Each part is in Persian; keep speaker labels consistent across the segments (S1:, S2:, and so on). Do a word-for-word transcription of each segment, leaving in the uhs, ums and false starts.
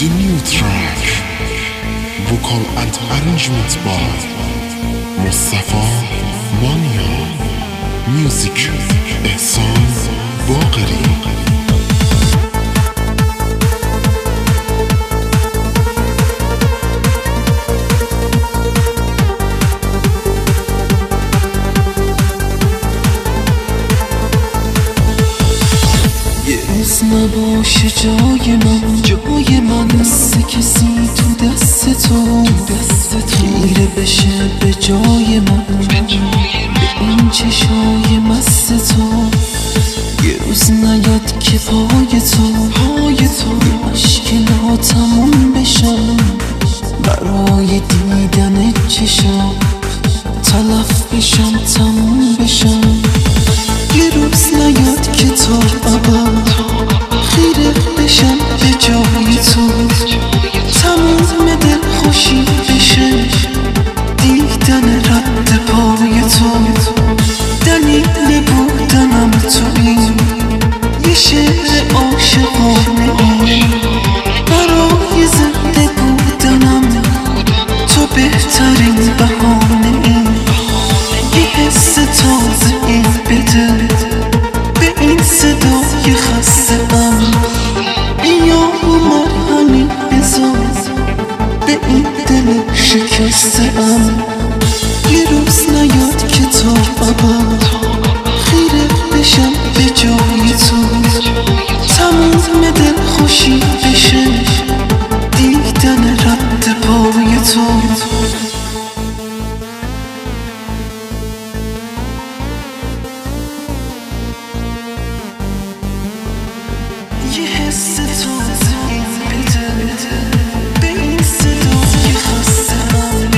S1: The new track, vocal and arrangement by Mustafa Mania, music Ehsan Baqeri.
S2: نباشه جای من، جای من دست کسی تو دست تو، خیره بشه به جای من، به این چشای مست تو. یه روز نیاد که پای تو، پای تو مشکلاتمون بشم، برای دیدن چشم تلف بشم، تموم بشم. یه روز نیاد که تا ابد خیره بشم به جای تو، تموم دل خوشی بشه دیدن رد پای تو. دلیل بودنم تویی، یه شعر عاشقانه ای، برای زنده بودنم تو بهترین بهانه ای. یه حس تازه ای بده به این صدای خسته ام، بیا مرهمی بزن به این دل شکسته ام. یه روز نیاد که تا ابد خیره بشم به جای تو، تموم دل خوشی بشه دیدن رد پای تو. یه حس تازه بده به این صدای خسته ام.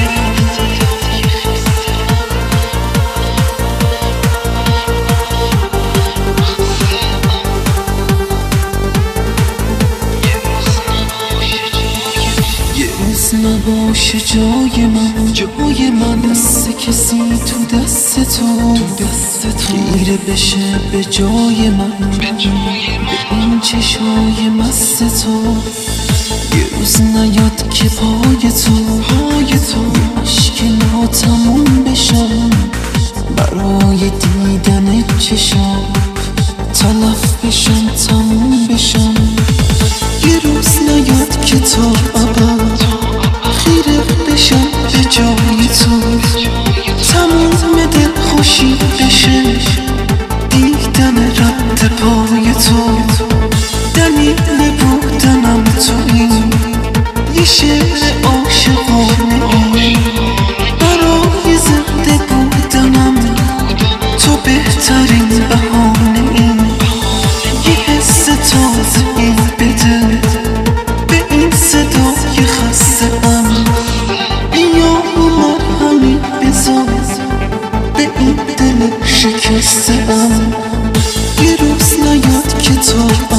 S2: یه روز نباشه جای من، جای من دست کسی تو دست تو، خیره بشه به جای من، به این چشای مست تو. یه روز نیاد که پای تو، پای تو مشکلاتمون بشم، برای دیدن چشم تلف بشم، تموم بشم. یه روز نیاد که تا ابد خیره بشم به جای تو، تموم دل خوشی بشه دیدن رد پای تو. دلیل بودنم تویی، یه شعر عاشقانه ای، برای زنده بودنم تو بهترین بهانه ای. یه حس تازه ای بده به این صدای خسته ام، بیا مرهمی بزن به این دل شکسته ام. یه روز نیاد که تا